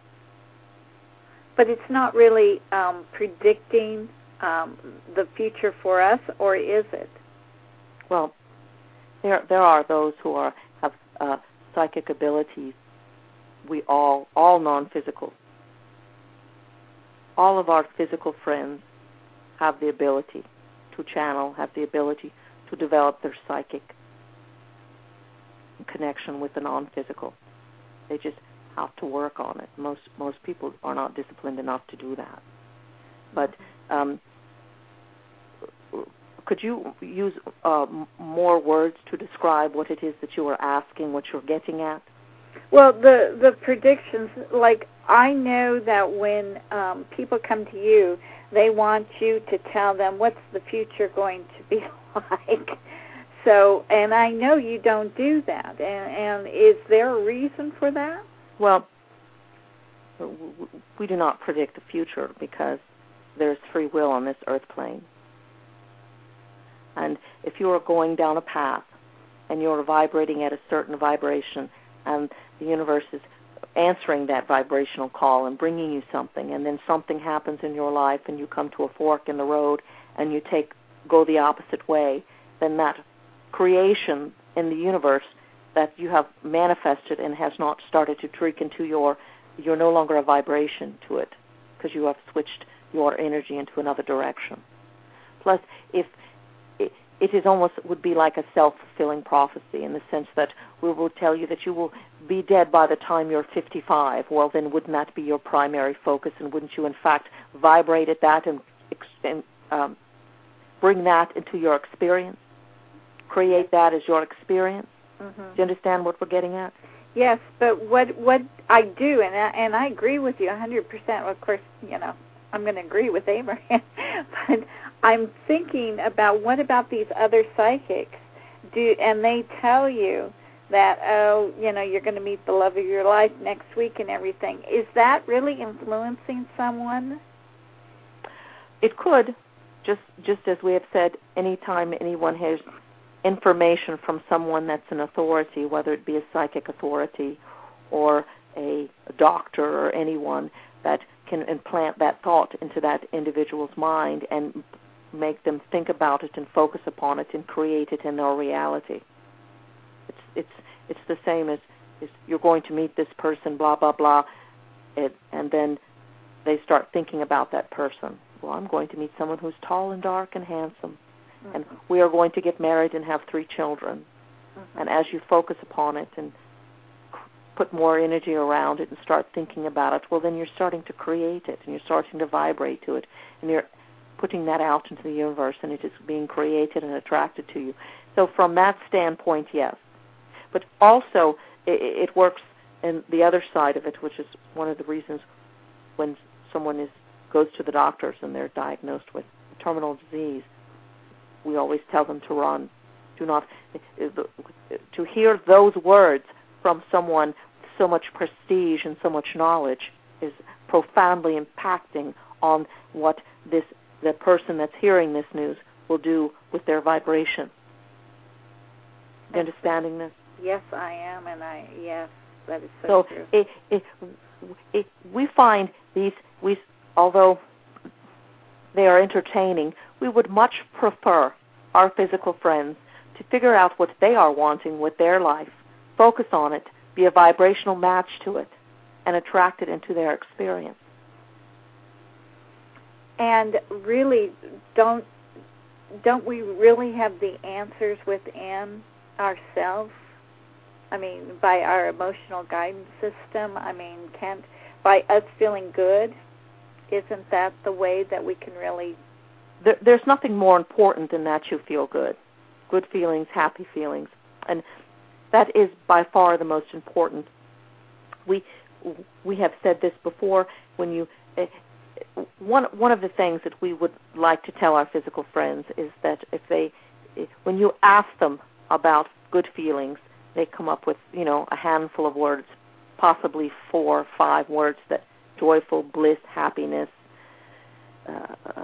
But it's not really um, predicting um, the future for us, or is it? Well, there there are those who are have uh, psychic abilities. We all, all non-physical, all of our physical friends have the ability to channel, have the ability to develop their psychic connection with the non-physical. They just have to work on it. Most most people are not disciplined enough to do that. But um, could you use uh, more words to describe what it is that you are asking, what you're getting at? Well, the the predictions, like I know that when um, people come to you, they want you to tell them what's the future going to be like. So, and I know you don't do that. And, and is there a reason for that? Well, we do not predict the future because there's free will on this earth plane. And if you are going down a path and you're vibrating at a certain vibration and the universe is answering that vibrational call and bringing you something, and then something happens in your life and you come to a fork in the road and you take go the opposite way, then that creation in the universe that you have manifested and has not started to trick into your, you're no longer a vibration to it because you have switched your energy into another direction. Plus, if it, it is almost would be like a self-fulfilling prophecy in the sense that we will tell you that you will be dead by the time you're fifty-five. Well, then wouldn't that be your primary focus, and wouldn't you in fact vibrate at that and, and um, bring that into your experience? Create that as your experience? Mm-hmm. Do you understand what we're getting at? Yes, but what what I do, and I, and I agree with you one hundred percent. Well, of course, you know, I'm going to agree with Abraham, but I'm thinking about what about these other psychics? Do and they tell you that, oh, you know, you're going to meet the love of your life next week and everything. Is that really influencing someone? It could, just just as we have said, anytime anyone has information from someone that's an authority, whether it be a psychic authority or a, a doctor or anyone that can implant that thought into that individual's mind and make them think about it and focus upon it and create it in their reality. It's it's it's the same as, as you're going to meet this person, blah, blah, blah, it, and then they start thinking about that person. Well, I'm going to meet someone who's tall and dark and handsome, mm-hmm. and we are going to get married and have three children. Mm-hmm. And as you focus upon it and put more energy around it and start thinking about it, well, then you're starting to create it, and you're starting to vibrate to it, and you're putting that out into the universe, and it is being created and attracted to you. So from that standpoint, yes. But also, it, it works in the other side of it, which is one of the reasons when someone is goes to the doctors and they're diagnosed with terminal disease, we always tell them to run. Do not, to hear those words from someone with so much prestige and so much knowledge is profoundly impacting on what this the person that's hearing this news will do with their vibration. You understanding this? Yes, I am, and I yes, that is so, so true. It, it, it, we find these we although they are entertaining, we would much prefer our physical friends to figure out what they are wanting with their life, focus on it, be a vibrational match to it, and attract it into their experience. And really, don't don't we really have the answers within ourselves? I mean, by our emotional guidance system. I mean, can't by us feeling good? Isn't that the way that we can really? There, there's nothing more important than that you feel good, good feelings, happy feelings, and that is by far the most important. We we have said this before. When you uh, one one of the things that we would like to tell our physical friends is that if they when you ask them about good feelings, they come up with you know a handful of words, possibly four or five words that. Joyful, bliss, happiness. Uh,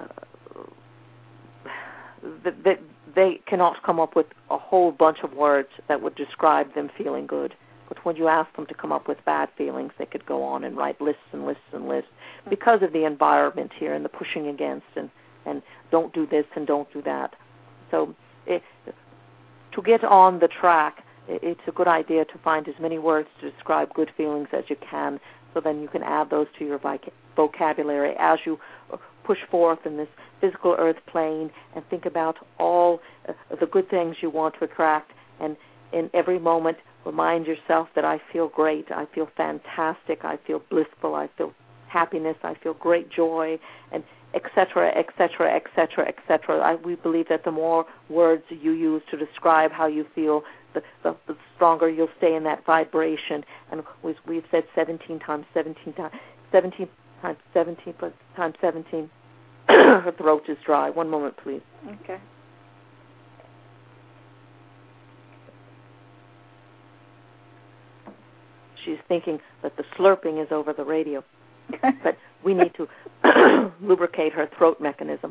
they, they cannot come up with a whole bunch of words that would describe them feeling good. But when you ask them to come up with bad feelings, they could go on and write lists and lists and lists because of the environment here and the pushing against and, and don't do this and don't do that. So it, to get on the track, it's a good idea to find as many words to describe good feelings as you can, so then you can add those to your vocabulary as you push forth in this physical earth plane and think about all uh, the good things you want to attract. And in every moment, remind yourself that I feel great, I feel fantastic, I feel blissful, I feel happiness, I feel great joy, and et cetera, et cetera, et cetera, et cetera. We believe that the more words you use to describe how you feel, The, the, the stronger you'll stay in that vibration. And we've, we've said seventeen times seventeen times, seventeen times seventeen times seventeen. Her throat is dry. One moment, please. Okay. She's thinking that the slurping is over the radio. But we need to lubricate her throat mechanism.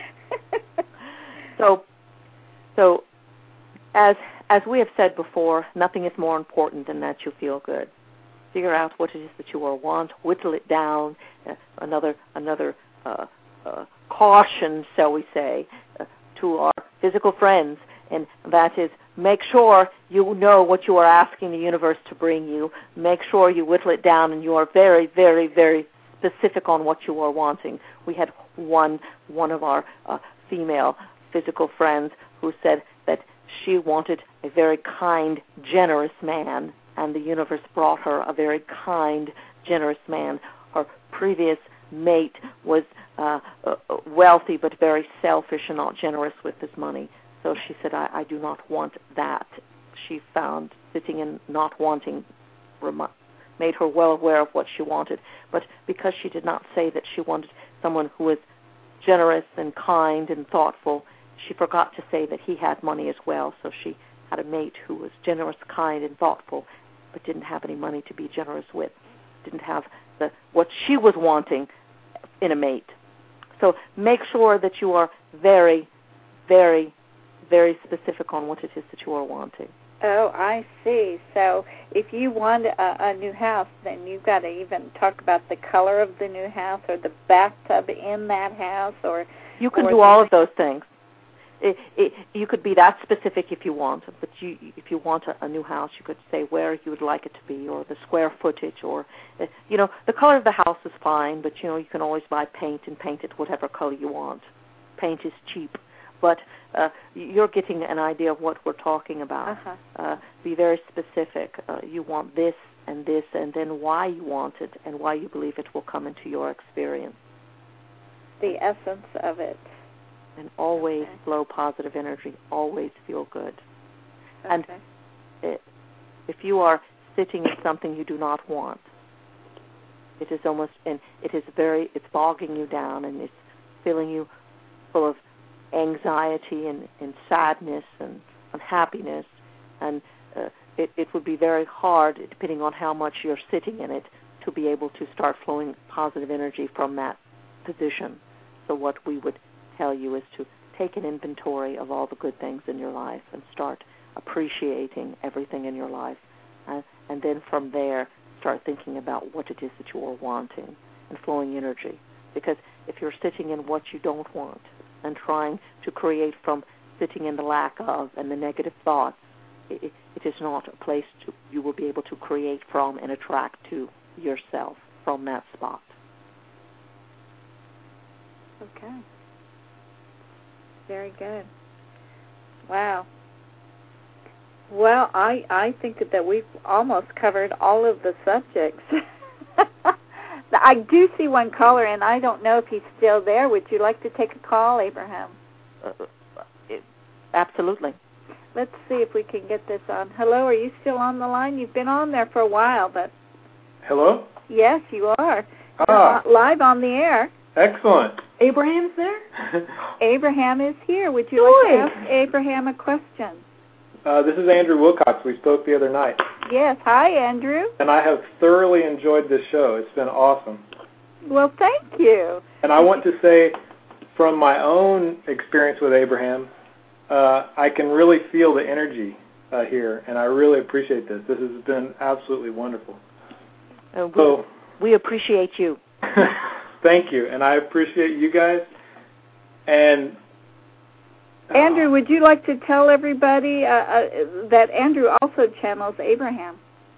So, so as as we have said before, nothing is more important than that you feel good. Figure out what it is that you want, whittle it down. Uh, another another uh, uh, caution, shall we say, uh, to our physical friends, and that is make sure you know what you are asking the universe to bring you. Make sure you whittle it down and you are very, very, very specific on what you are wanting. We had one one of our uh, female physical friends who said that she wanted a very kind, generous man, and the universe brought her a very kind, generous man. Her previous mate was uh, uh, wealthy but very selfish and not generous with his money. So she said, I, I do not want that. She found sitting in not wanting remi- made her well aware of what she wanted. But because she did not say that she wanted someone who was generous and kind and thoughtful, she forgot to say that he had money as well. So she had a mate who was generous, kind, and thoughtful, but didn't have any money to be generous with, didn't have the what she was wanting in a mate. So make sure that you are very, very, very specific on what it is that you are wanting. Oh, I see. So if you want a, a new house, then you've got to even talk about the color of the new house or the bathtub in that house. Or You can or do all of those things. It, it, you could be that specific if you want, but you, if you want a, a new house, you could say where you would like it to be, or the square footage, or, uh, you know, the color of the house is fine, but, you know, you can always buy paint and paint it whatever color you want. Paint is cheap, but uh, you're getting an idea of what we're talking about. Uh-huh. Uh, be very specific. Uh, you want this and this, and then why you want it and why you believe it will come into your experience. The essence of it. And always okay. flow positive energy, always feel good. Okay. And it, if you are sitting in something you do not want, it is almost, and it is very, it's bogging you down, and it's filling you full of anxiety and, and sadness and unhappiness, and uh, it, it would be very hard, depending on how much you're sitting in it, to be able to start flowing positive energy from that position. So what we would tell you is to take an inventory of all the good things in your life and start appreciating everything in your life. Uh, and then from there, start thinking about what it is that you are wanting and flowing energy. Because if you're sitting in what you don't want and trying to create from sitting in the lack of and the negative thoughts, it, it is not a place to, you will be able to create from and attract to yourself from that spot. Okay. Very good. Wow. Well, I, I think that we've almost covered all of the subjects. I do see one caller, and I don't know if he's still there. Would you like to take a call, Abraham? Uh, it, absolutely. Let's see if we can get this on. Hello, are you still on the line? You've been on there for a while, but... Hello? Yes, you are. Ah. You're live on the air. Excellent. Abraham's there? Abraham is here. Would you Joy. like to ask Abraham a question? Uh, this is Andrew Wilcox. We spoke the other night. Yes. Hi, Andrew. And I have thoroughly enjoyed this show. It's been awesome. Well, thank you. And I want to say, from my own experience with Abraham, uh, I can really feel the energy uh, here, and I really appreciate this. This has been absolutely wonderful. Uh, we, so, we appreciate you. Thank you, and I appreciate you guys. And uh, Andrew, would you like to tell everybody uh, uh, that Andrew also channels Abraham?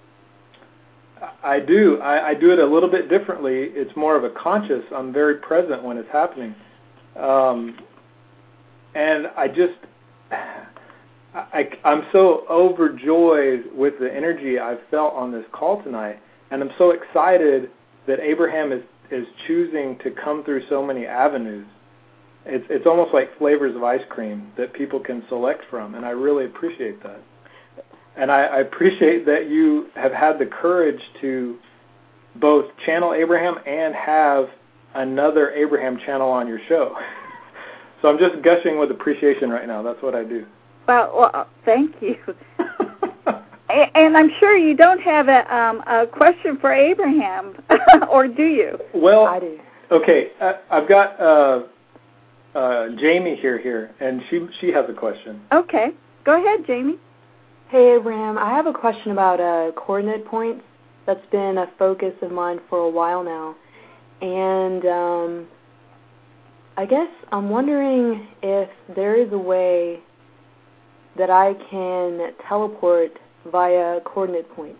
I do. I, I do it a little bit differently. It's more of a conscious. I'm very present when it's happening. Um, and I just, I, I'm so overjoyed with the energy I've felt on this call tonight. And I'm so excited that Abraham is is choosing to come through so many avenues. It's it's almost like flavors of ice cream that people can select from, and I really appreciate that. And I, I appreciate that you have had the courage to both channel Abraham and have another Abraham channel on your show. So I'm just gushing with appreciation right now. That's what I do. Well, well thank you. And I'm sure you don't have a, um, a question for Abraham, or do you? Well, I do. Okay, uh, I've got uh, uh, Jamie here, here, and she she has a question. Okay, go ahead, Jamie. Hey, Abraham, I have a question about uh, coordinate points. That's been a focus of mine for a while now. And um, I guess I'm wondering if there is a way that I can teleport via coordinate points.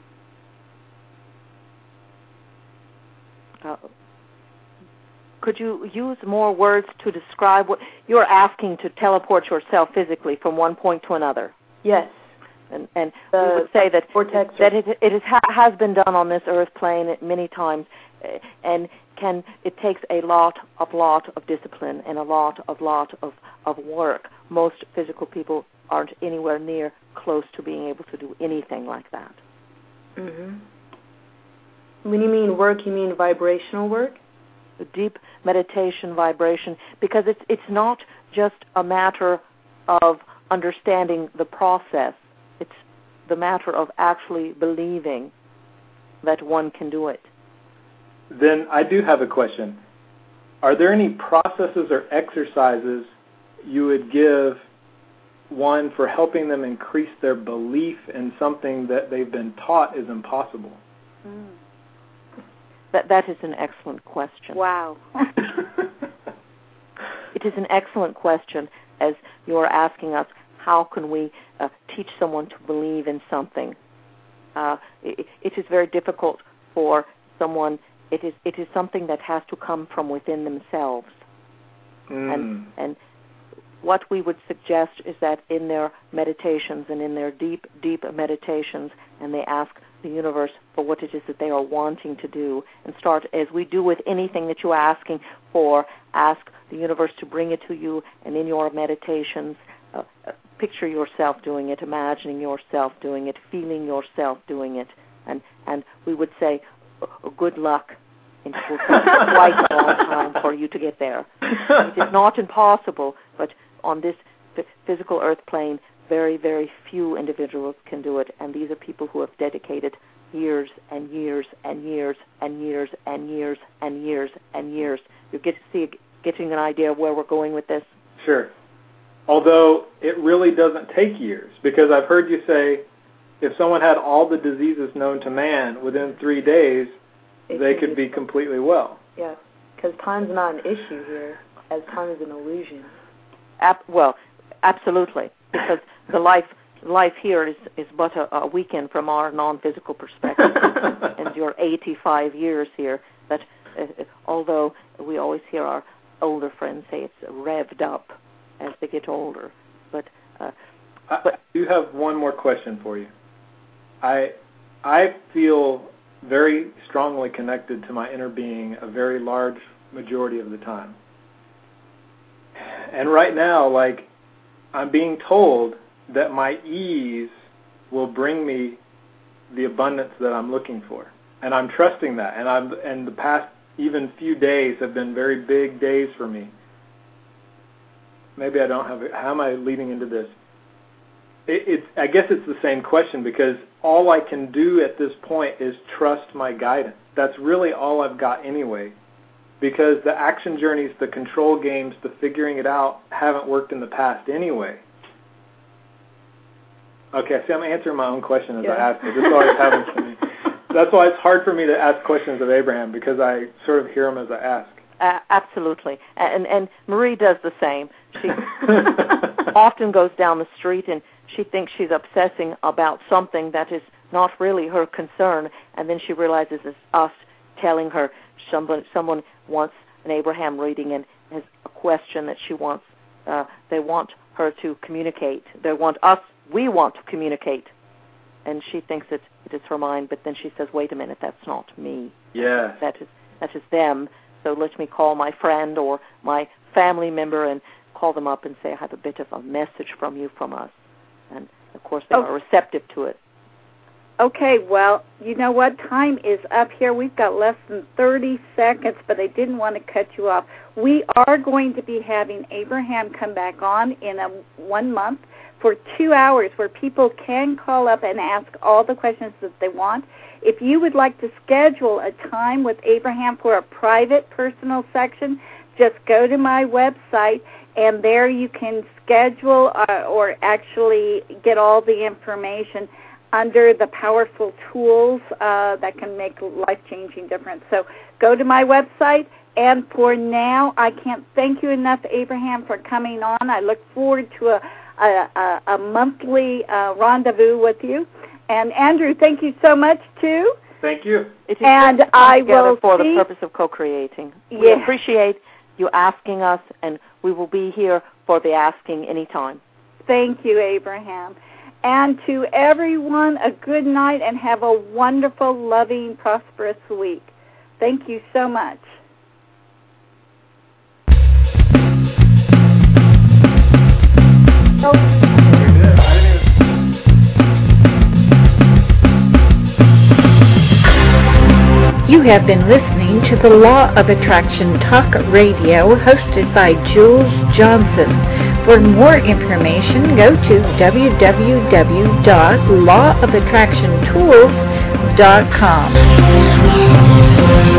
Uh, could you use more words to describe what you're asking to teleport yourself physically from one point to another? Yes. And, and The we would say that, vortex that it, it is, has been done on this earth plane many times, and can it takes a lot, of lot of discipline and a lot, of lot of, of work. Most physical people aren't anywhere near close to being able to do anything like that. Mhm. When you mean work, you mean vibrational work? The deep meditation, vibration, because it's it's not just a matter of understanding the process. It's the matter of actually believing that one can do it. Then I do have a question. Are there any processes or exercises you would give one for helping them increase their belief in something that they've been taught is impossible? Mm. That that is an excellent question. Wow. It is an excellent question, as you're asking us, how can we uh, teach someone to believe in something? Uh, it, it is very difficult for someone. It is it is something that has to come from within themselves. Mm. And and what we would suggest is that in their meditations and in their deep, deep meditations, and they ask the universe for what it is that they are wanting to do, and start, as we do with anything that you're asking for, ask the universe to bring it to you, and in your meditations, uh, uh, picture yourself doing it, imagining yourself doing it, feeling yourself doing it, and, and we would say, uh, good luck. It will take quite a long time for you to get there. It is not impossible, but on this f- physical earth plane, very, very few individuals can do it, and these are people who have dedicated years and years and years and years and years and years and years. You get to see, getting an idea of where we're going with this? Sure. Although it really doesn't take years, because I've heard you say if someone had all the diseases known to man within three days, It they can could be completely well. Yeah, because time's not an issue here, as time is an illusion. Ab- well, absolutely, because the life life here is, is but a, a weekend from our non-physical perspective, and your eighty-five years here. That uh, although we always hear our older friends say it's revved up as they get older, but uh, but I do have one more question for you. I I feel very strongly connected to my inner being a very large majority of the time. And right now, like, I'm being told that my ease will bring me the abundance that I'm looking for. And I'm trusting that. And I'm and the past even few days have been very big days for me. Maybe I don't have it. How am I leading into this? It, it's, I guess it's the same question, because all I can do at this point is trust my guidance. That's really all I've got anyway, because the action journeys, the control games, the figuring it out haven't worked in the past anyway. Okay, see, I'm answering my own question as yeah. I ask it. This always happens to me. That's why it's hard for me to ask questions of Abraham, because I sort of hear them as I ask. Uh, absolutely, and and Marie does the same. She often goes down the street and she thinks she's obsessing about something that is not really her concern, and then she realizes it's us telling her someone someone wants an Abraham reading and has a question that she wants. Uh, they want her to communicate. They want us. We want to communicate, and she thinks that it is her mind. But then she says, "Wait a minute, that's not me. Yeah, that is that is them." So let me call my friend or my family member and call them up and say, I have a bit of a message from you, from us. And, of course, they oh. are receptive to it. Okay, well, you know what? Time is up here. We've got less than thirty seconds, but I didn't want to cut you off. We are going to be having Abraham come back on in a one month for two hours where people can call up and ask all the questions that they want. If you would like to schedule a time with Abraham for a private, personal section, just go to my website, and there you can schedule uh, or actually get all the information under the powerful tools uh, that can make life-changing difference. So go to my website, and for now, I can't thank you enough, Abraham, for coming on. I look forward to a, a, a, a monthly uh, rendezvous with you. And Andrew, thank you so much, too. Thank you. It is and I will for see, the purpose of co-creating. Yeah. We appreciate you asking us, and we will be here for the asking anytime. Thank you, Abraham. And to everyone, a good night, and have a wonderful, loving, prosperous week. Thank you so much. Oh. have been listening to the Law of Attraction Talk Radio, hosted by Jules Johnson. For more information, go to w w w dot law of attraction tools dot com.